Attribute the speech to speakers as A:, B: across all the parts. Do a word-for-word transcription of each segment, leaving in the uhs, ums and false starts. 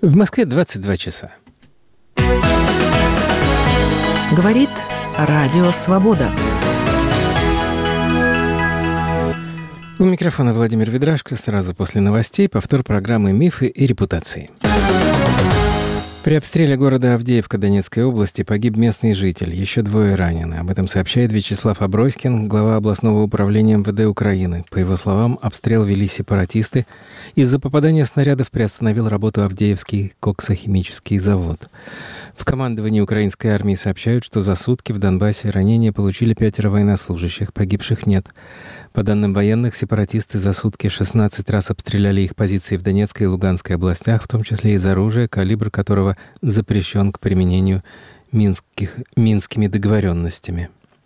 A: В Москве двадцать два часа.
B: Говорит Радио Свобода.
A: У микрофона Владимир Ведрашко. Сразу после новостей повтор программы «Мифы и репутации». При обстреле города Авдеевка Донецкой области погиб местный житель, еще двое ранены. Об этом сообщает Вячеслав Аброськин, глава областного управления эм вэ дэ Украины. По его словам, обстрел вели сепаратисты. Из-за попадания снарядов приостановил работу Авдеевский коксохимический завод. В командовании украинской армии сообщают, что за сутки в Донбассе ранения получили пятеро военнослужащих, погибших нет. По данным военных, сепаратисты за сутки шестнадцать раз обстреляли их позиции в Донецкой и Луганской областях, в том числе из оружия, калибр которого запрещен к применению минских, минскими договоренностями.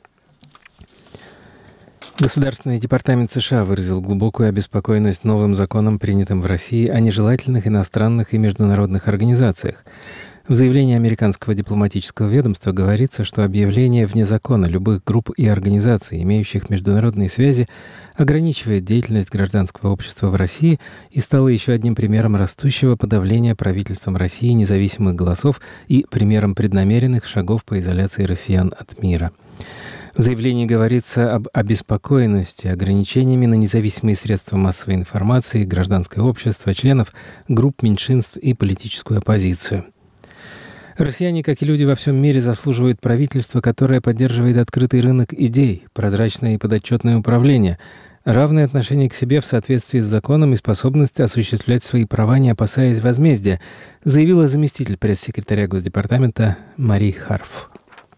A: Государственный департамент США выразил глубокую обеспокоенность новым законом, принятым в России, о нежелательных иностранных и международных организациях. В заявлении американского дипломатического ведомства говорится, что объявление вне закона любых групп и организаций, имеющих международные связи, ограничивает деятельность гражданского общества в России и стало еще одним примером растущего подавления правительством России независимых голосов и примером преднамеренных шагов по изоляции россиян от мира. В заявлении говорится об обеспокоенности ограничениями на независимые средства массовой информации, гражданское общество, членов групп меньшинств и политическую оппозицию. Россияне, как и люди во всем мире, заслуживают правительства, которое поддерживает открытый рынок идей, прозрачное и подотчетное управление, равное отношение к себе в соответствии с законом и способность осуществлять свои права, не опасаясь возмездия, заявила заместитель пресс-секретаря Госдепартамента Мари Харф.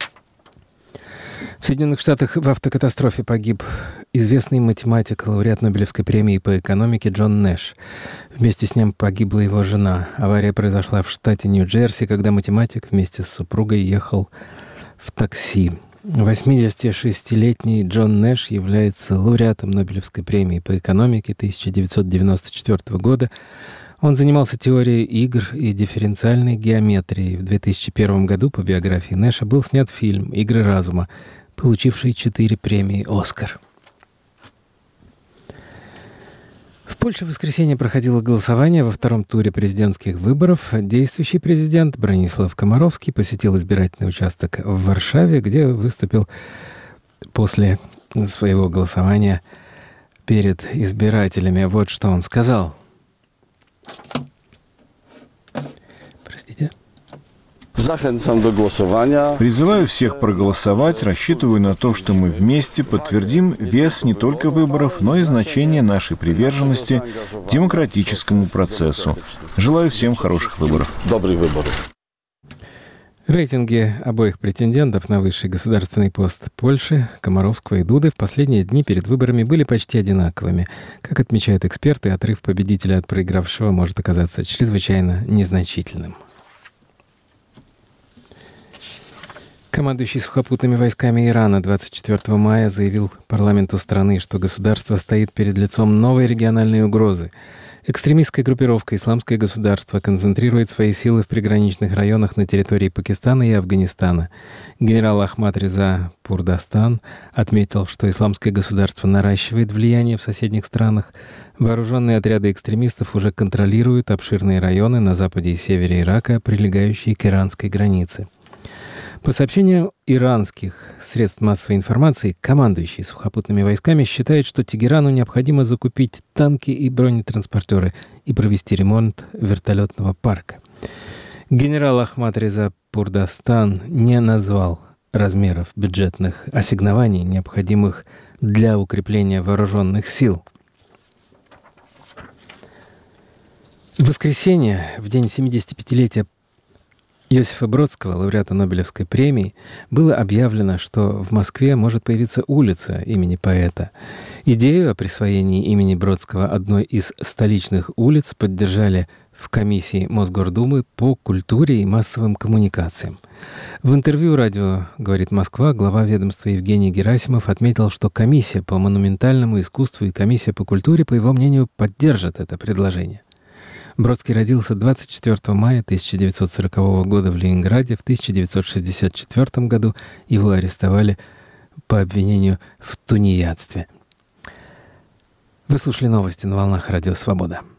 A: В Соединенных Штатах в автокатастрофе погиб известный математик, лауреат Нобелевской премии по экономике Джон Нэш. Вместе с ним погибла его жена. Авария произошла в штате Нью-Джерси, когда математик вместе с супругой ехал в такси. восьмидесятишестилетний Джон Нэш является лауреатом Нобелевской премии по экономике тысяча девятьсот девяносто четвёртого года. Он занимался теорией игр и дифференциальной геометрией. В две тысячи первом году по биографии Нэша был снят фильм «Игры разума», получивший четыре премии «Оскар». В Польше в воскресенье проходило голосование во втором туре президентских выборов. Действующий президент Бронислав Комаровский посетил избирательный участок в Варшаве, где выступил после своего голосования перед избирателями. Вот что он сказал. Простите.
C: Призываю всех проголосовать, рассчитываю на то, что мы вместе подтвердим вес не только выборов, но и значение нашей приверженности демократическому процессу. Желаю всем хороших выборов. Добрых выборов.
A: Рейтинги обоих претендентов на высший государственный пост Польши, Комаровского и Дуды, в последние дни перед выборами были почти одинаковыми. Как отмечают эксперты, отрыв победителя от проигравшего может оказаться чрезвычайно незначительным. Командующий сухопутными войсками Ирана двадцать четвёртого мая заявил парламенту страны, что государство стоит перед лицом новой региональной угрозы. Экстремистская группировка «Исламское государство» концентрирует свои силы в приграничных районах на территории Пакистана и Афганистана. Генерал Ахмад Реза Пурдастан отметил, что «Исламское государство» наращивает влияние в соседних странах. Вооруженные отряды экстремистов уже контролируют обширные районы на западе и севере Ирака, прилегающие к иранской границе. По сообщению иранских средств массовой информации, командующий сухопутными войсками считает, что Тегерану необходимо закупить танки и бронетранспортеры и провести ремонт вертолетного парка. Генерал Ахмад Реза Пурдастан не назвал размеров бюджетных ассигнований, необходимых для укрепления вооруженных сил. В воскресенье, в день семидесятипятилетия Иосифа Бродского, лауреата Нобелевской премии, было объявлено, что в Москве может появиться улица имени поэта. Идею о присвоении имени Бродского одной из столичных улиц поддержали в комиссии Мосгордумы по культуре и массовым коммуникациям. В интервью радио «Говорит Москва» глава ведомства Евгений Герасимов отметил, что комиссия по монументальному искусству и комиссия по культуре, по его мнению, поддержат это предложение. Бродский родился двадцать четвёртого мая тысяча девятьсот сорокового года в Ленинграде. В тысяча девятьсот шестьдесят четвёртом году его арестовали по обвинению в тунеядстве. Вы слушали новости на волнах Радио Свобода.